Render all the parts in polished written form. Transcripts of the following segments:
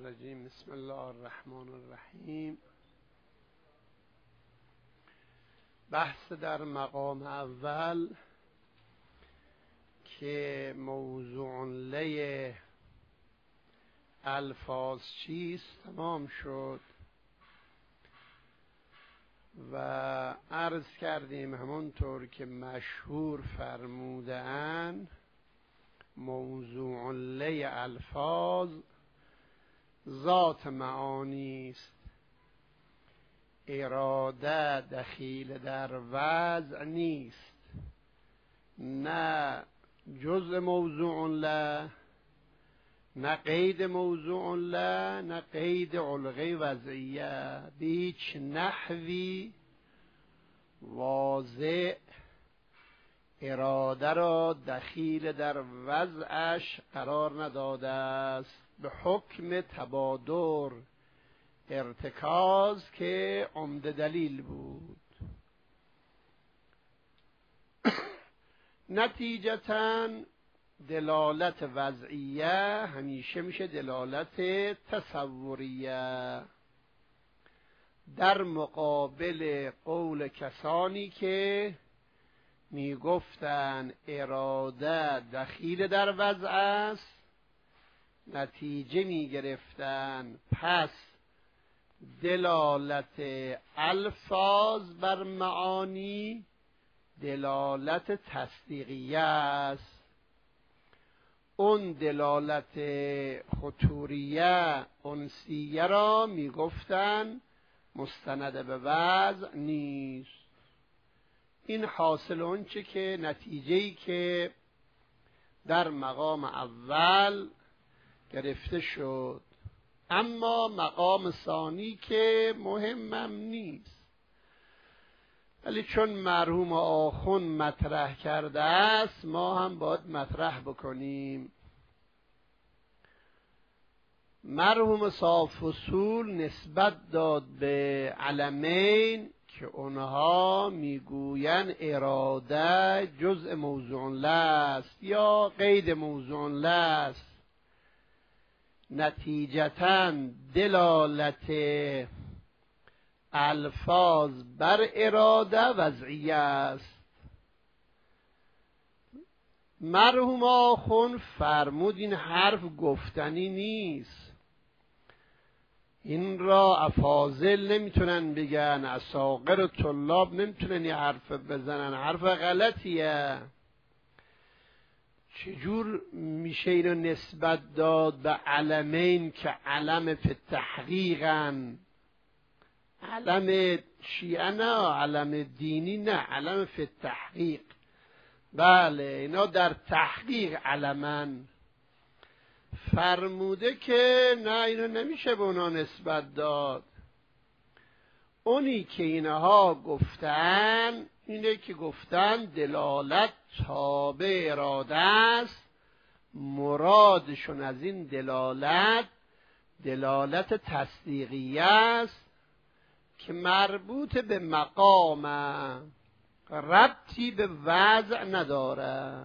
الرجیم. بسم الله الرحمن الرحیم. بحث در مقام اول که موضوع لی الفاظ چیست تمام شد و عرض کردیم همونطور که مشهور فرمودن موضوع لی الفاظ ذات معانی است، اراده دخیل در وضع نیست، نه جزء موضوع له، نه قید موضوع له، نه قید علقه وضعیه. به هیچ نحوی واضح اراده را دخیل در وضعش قرار نداده است، به حکم تبادر ارتکاز که عمده دلیل بود. نتیجتاً دلالت وضعیه همیشه میشه دلالت تصوریه، در مقابل قول کسانی که میگفتن اراده دخیل در وضع است، نتیجه میگرفتن پس دلالت الفاظ بر معانی دلالت تصدیقیه است. اون دلالت خطوریه انسیه را میگفتن مستند به وضع نیست. این حاصل اون چه که نتیجه‌ای که در مقام اول گرفته شد. اما مقام ثانی که مهمم نیست، ولی چون مرحوم آخون مطرح کرده است ما هم باید مطرح بکنیم. مرحوم صاحب اصول نسبت داد به علمین که اونها میگوین اراده جزء موضوع له است یا قید موضوع له است. نتیجتاً دلالت الفاظ بر اراده وضعیه است. مرحوم آخون فرمود این حرف گفتنی نیست، این را افاضل نمیتونن بگن، اساقر و طلاب نمیتونن این حرف بزنن، حرف غلطیه. چجور میشه اینو نسبت داد به علمین که علم فی تحقیقن، علم شیعه نه، علم دینی نه، علم فی تحقیق. بله اینا در تحقیق علمن. فرموده که نه اینو نمیشه به اونا نسبت داد. اونی که اینها گفتن اینه که گفتن دلالت تابع اراده است، مرادشون از این دلالت تصدیقیه است که مربوط به مقام، ربطی به وضع نداره.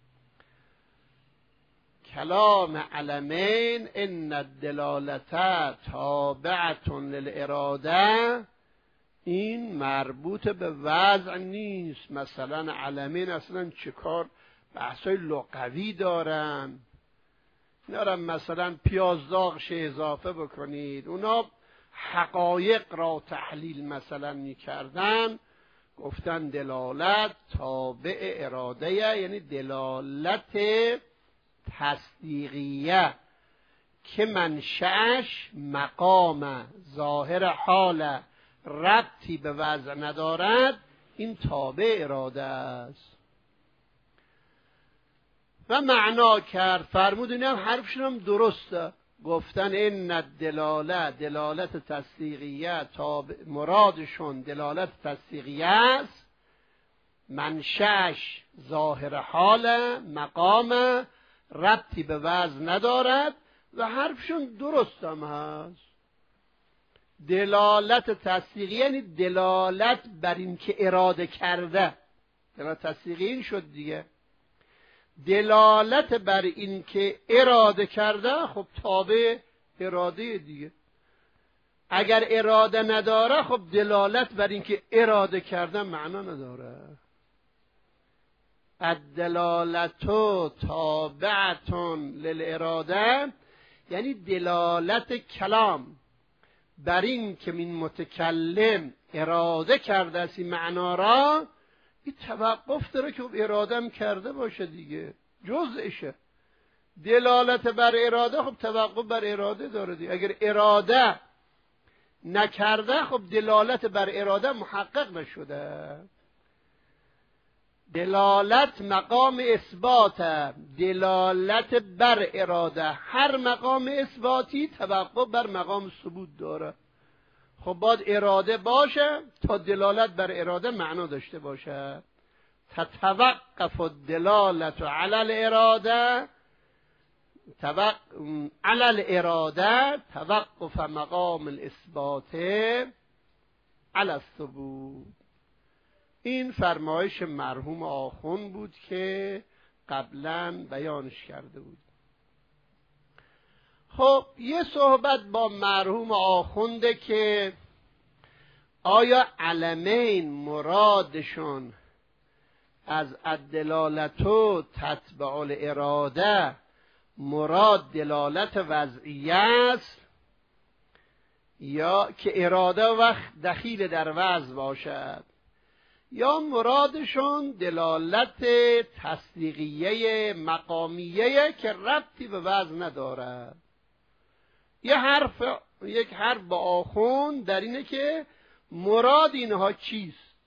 کلام علمین ان الدلالت تابعة للاراده، این مربوط به وضع نیست. مثلا علمین اصلا چیکار بحثای لغوی دارن، نرم مثلا پیاز داغش اضافه بکنید، اونا حقایق را تحلیل مثلا میکردن، گفتن دلالت تابع اراده یعنی دلالت تصدیقیه که منشأش مقام ظاهر حال ربطی به وضع ندارد، این تابع اراده است. و معنا کرد، فرمود این هم حرفشون هم درسته، گفتن این دلالت تصدیقیه مرادشون دلالت تصدیقیه است، منشأش ظاهر حال، مقام ربطی به وضع ندارد و حرفشون درست هم هست. دلالت تصدیقی یعنی دلالت بر این که اراده کرده، دلالت تصدیقی این شد دیگه. دلالت بر این که اراده کرده خب تابع اراده دیگه. اگر اراده نداره خب دلالت بر اینکه اراده کردن معنا نداره. الدلالتو تابعتون للاراده، یعنی دلالت کلام بر این که من متکلم اراده کرده است این معنا را، این توقف داره که اراده هم کرده باشه دیگه، جزءشه. دلالت بر اراده خب توقف بر اراده داره دیگه. اگر اراده نکرده خب دلالت بر اراده محقق نشده. دلالت مقام اثبات، دلالت بر اراده، هر مقام اثباتی توقف بر مقام ثبوت داره. خب باید اراده باشه تا دلالت بر اراده معنا داشته باشه. تتوقف الدلالت علی الاراده، علی الاراده توقف مقام الاثبات علی الثبوت. این فرمایش مرحوم آخوند بود که قبلا بیانش کرده بود. خب یه صحبت با مرحوم آخونده که آیا علمین مرادشون از الدلالتو تتبع الاراده مراد دلالت وضعیه است، یا که اراده وقت دخیل در وضع باشد، یا مرادشون دلالت تصدیقیه مقامیه که ربطی به وضع ندارد. یک حرف با آخوند در اینه که مراد اینها چیست.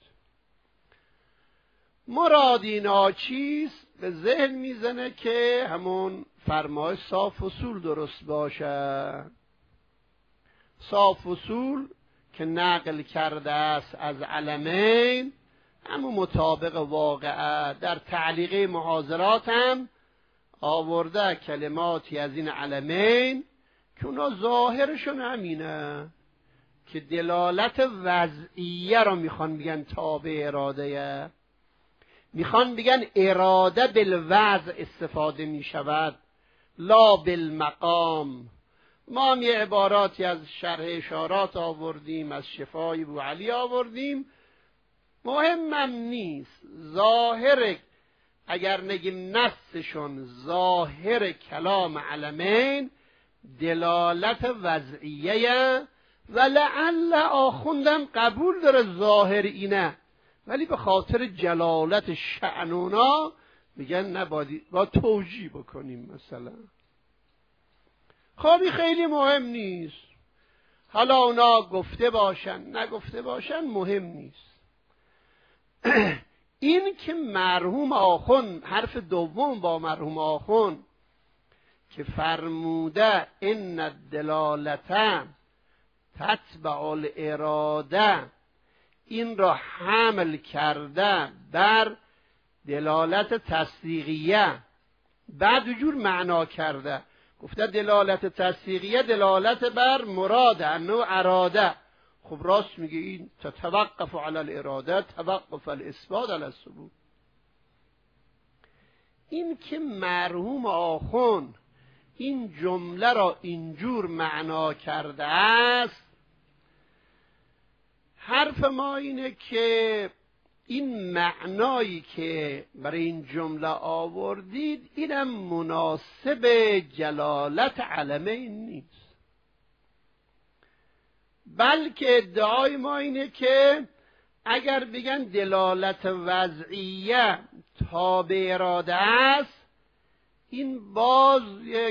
مراد اینها چیست به ذهن میزنه که همون فرمایش صاف اصول درست باشه. صاف اصول که نقل کرده است از علمین همون مطابق واقعه. در تعلیقه محاضرات هم آورده کلماتی از این علمین که اونا ظاهرشون همینه که دلالت وضعیه رو میخوان بگن تابع اراده، میخوان بگن اراده بالوضع استفاده میشود لا بالمقام. ما هم یه عباراتی از شرح اشارات آوردیم، از شفای ابو علی آوردیم، مهمم نیست. ظاهر اگر نگیم نصشون ظاهر کلام علمین دلالت وضعیه و لعل آخوندم قبول داره ظاهر اینه، ولی به خاطر جلالت شأنونا میگن نباید با توجیه بکنیم مثلا. خب خیلی مهم نیست، حالا اونا گفته باشن نگفته باشن مهم نیست. این که مرحوم آخوند حرف دوم با مرحوم آخوند که فرموده ان الدلالت تتبع الاراده، این را حمل کرده بر دلالت تصدیقیه، بعد جور معنا کرده. گفته دلالت تصدیقیه دلالت بر مراد انه اراده. خب راست میگه، این تتوقف علی الاراده توقف الاثبات علی الثبوت. این که مرحوم آخوند این جمله را اینجور معنا کرده است، حرف ما اینه که این معنایی که برای این جمله آوردید اینم مناسب جلالت علمین نیست، بلکه ادعای ما اینه که اگر بگن دلالت وضعیه تابع اراده است، این باز یک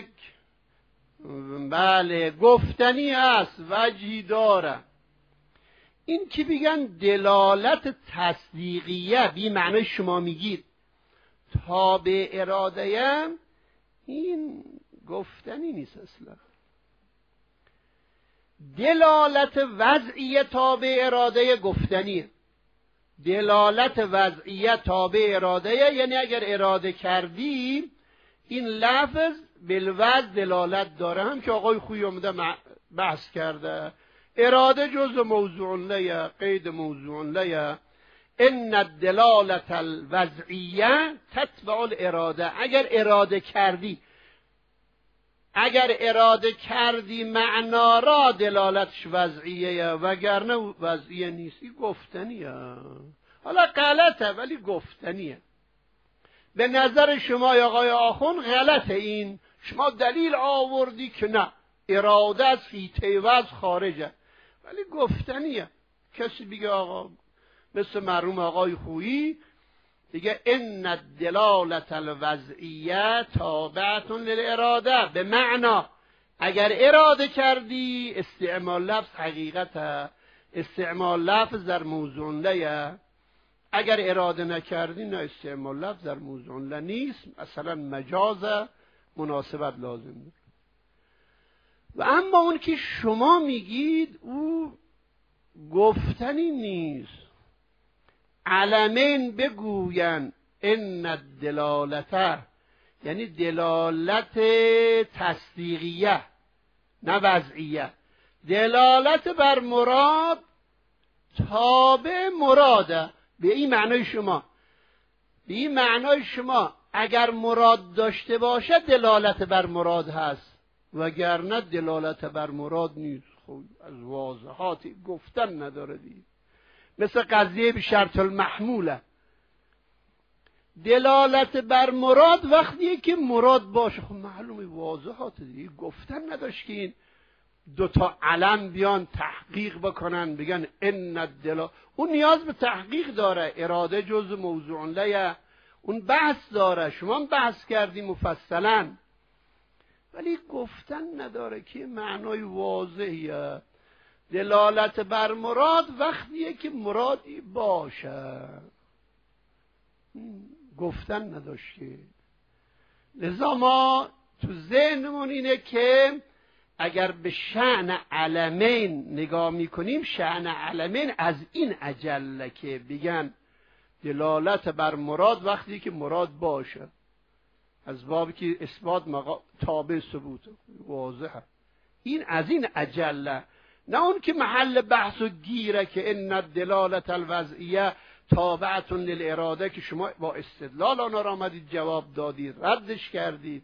گفتنی است، وجهی داره. این که بگن دلالت تصدیقیه بی معنی شما میگید تابع اراده، این گفتنی نیست اصلا. دلالت وضعیه تابع اراده گفتنیه. دلالت وضعیه تابع اراده یعنی اگر اراده کردی این لفظ بالوضع دلالت داره، هم که آقای خویی اومده بحث کرده. اراده جزء موضوع لیه، قید موضوع لیه. ان الدلالت الوضعیه تتبع الاراده. اگر اراده کردی، اگر اراده کردی معنا را دلالتش وضعیه، وگرنه وضعیه نیستی، گفتنیه. حالا غلطه ولی گفتنیه. به نظر شما یا آقای آخوند غلطه این، شما دلیل آوردی که نه اراده از حیطه وضع خارجه، ولی گفتنیه. کسی بگه آقا مثل مرحوم آقای خویی دیگه ان الدلالة الوضعیه تابعة للاراده، به معنا اگر اراده کردی استعمال لفظ حقیقته، استعمال لفظ در موضوع لیه، اگر اراده نکردی نه استعمال لفظ در موضوع ل نیست، مثلا مجاز مناسبت لازم داره. و اما اون که شما میگید او گفتنی نیست. علمین بگوین ان الدلالته، یعنی دلالت تصدیقیه نه وضعیه، دلالت بر مراد تابع مراده. به این معنای شما، به این معنای شما اگر مراد داشته باشه دلالت بر مراد هست، وگرنه دلالت بر مراد نیست. خب از واضحات گفتن نداره دیگه. مثل قضیه به شرط المحموله، دلالت بر مراد وقتیه که مراد باشه. خب معلومه واضحات دیگه، گفتن نداشت که این دوتا علم بیان تحقیق بکنن بگن ان الدلالة. اون نیاز به تحقیق داره، اراده جز موضوع لیه، اون بحث داره، شما بحث کردی مفصلا، ولی گفتن نداره که معنای واضحیه. دلالت بر مراد وقتیه که مرادی باشه، گفتن نداشت که. لذا ما تو ذهنمون اینه که اگر به شأن علمین نگاه میکنیم، شأن علمین از این اجله که بگن دلالت بر مراد وقتی که مراد باشه، از بابی که اثبات تابع ثبوت واضحه، این از این اجله، نه اون که محل بحث و گیره که ان الدلالة الوضعیه تابعة للاراده، که شما با استدلال آنها را آمدید جواب دادید، ردش کردید.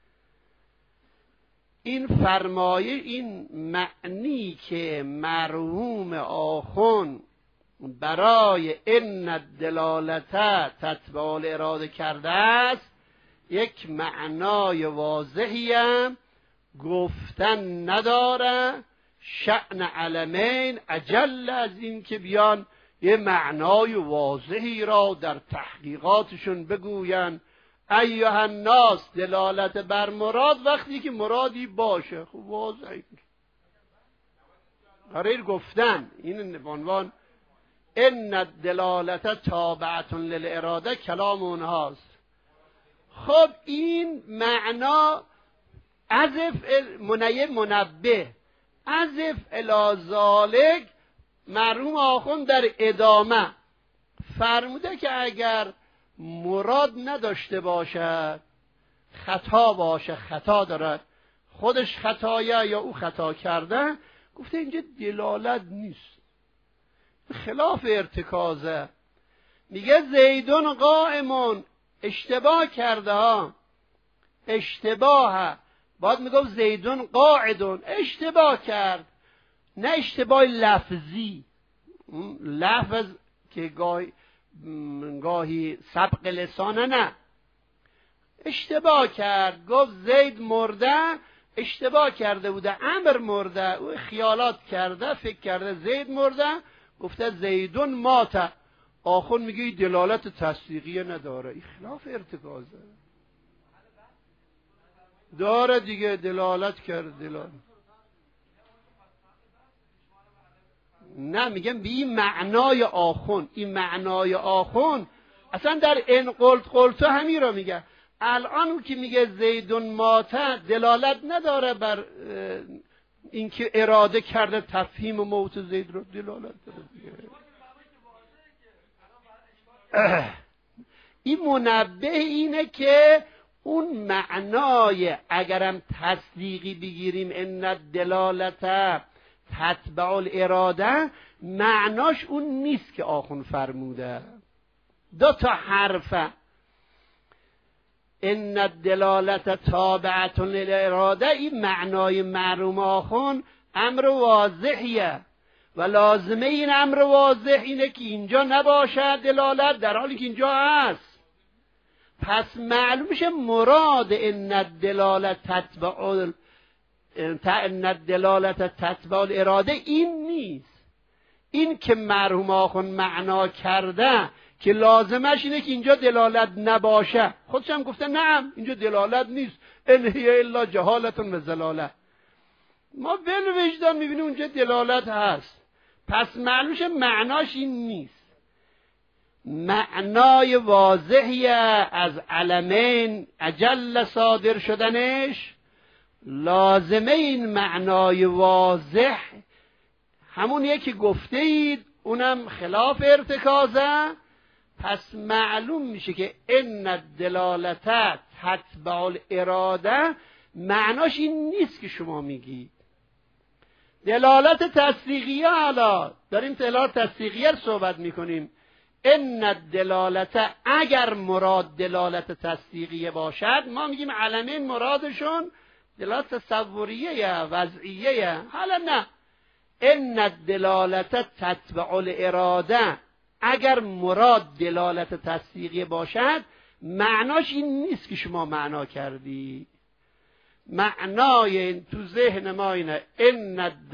این فرمایه، این معنی که مرحوم آخوند برای ان الدلالة تتبع الاراده کرده است، یک معنای واضحی هم گفتن نداره. شأن علمین اجل از این که بیان یه معنای واضحی را در تحقیقاتشون بگوین ایها الناس دلالت بر مراد وقتی که مرادی باشه. خب واضحی قرار گفتن این عنوان ان الدلالة تابعة للاراده کلام اونهاست. خب این معنا عزف منبه عزف الی ذالک، مرحوم آخوند در ادامه فرموده که اگر مراد نداشته باشد، خطا باشه، خطا دارد، خودش خطایه یا او خطا کرده، گفته اینجا دلالت نیست، خلاف ارتکازه. میگه زیدون قائمون، اشتباه کرده ها، اشتباهه، باید میگفت زیدون قاعدون، اشتباه کرد، نه اشتباه لفظی، لفظ که گاهی سبق لسانه، نه اشتباه کرد، گفت زید مرده، اشتباه کرده بوده، امر مرده، او خیالات کرده، فکر کرده زید مرده، گفته زیدون ماته. آخوند میگه دلالت تصدیقیه نداره، این خلاف ارتکازه، داره دیگه، دلالت کرد، دلالت. نه میگم به این معنای آخوند، این معنای آخوند اصلا در ان قلت همین را میگه. الان اون که میگه زیدون ماته دلالت نداره بر اینکه اراده کرده تفهیم و موت زید رو، دلالت داره دیگه. این منبه اینه که اون معنای اگرم تصدیقی بگیریم ان الدلالة تتبع الاراده، معناش اون نیست که آخوند فرموده. دو تا حرفه، ان الدلالت تابعة للاراده، این معنای معلوم آخون امر واضحیه و لازمه این امر واضح اینه که اینجا نباشد دلالت در حالی که اینجا هست. پس معلوم میشه مراد ان الدلالت تتبع الاراده این نیست. این که مرحوم آخون معنا کرده که لازمش اینه که اینجا دلالت نباشه، خودش هم گفته نعم اینجا دلالت نیست، ان هی الا جهالت و ضلاله. ما بالوجدان میبینیم اونجا دلالت هست. پس معلومش معناش این نیست. معنای واضحی از علمین اجل صادر شدنش، لازمه این معنای واضح همون یکی گفته اید، اونم خلاف ارتکازه. پس معلوم میشه که ان الدلالت تتبع الاراده معناش این نیست که شما میگید. دلالت تصدیقیه، حالا داریم دلالت تصدیقیه صحبت میکنیم. ان الدلالت اگر مراد دلالت تصدیقیه باشد، ما میگیم علمین مرادشون دلالت تصوریه وضعیه. حالا نه، ان الدلالت تتبع الاراده اگر مراد دلالت تصدیقیه باشد معناش این نیست که شما معنا کردی. معنای تو ذهن ما اینه ان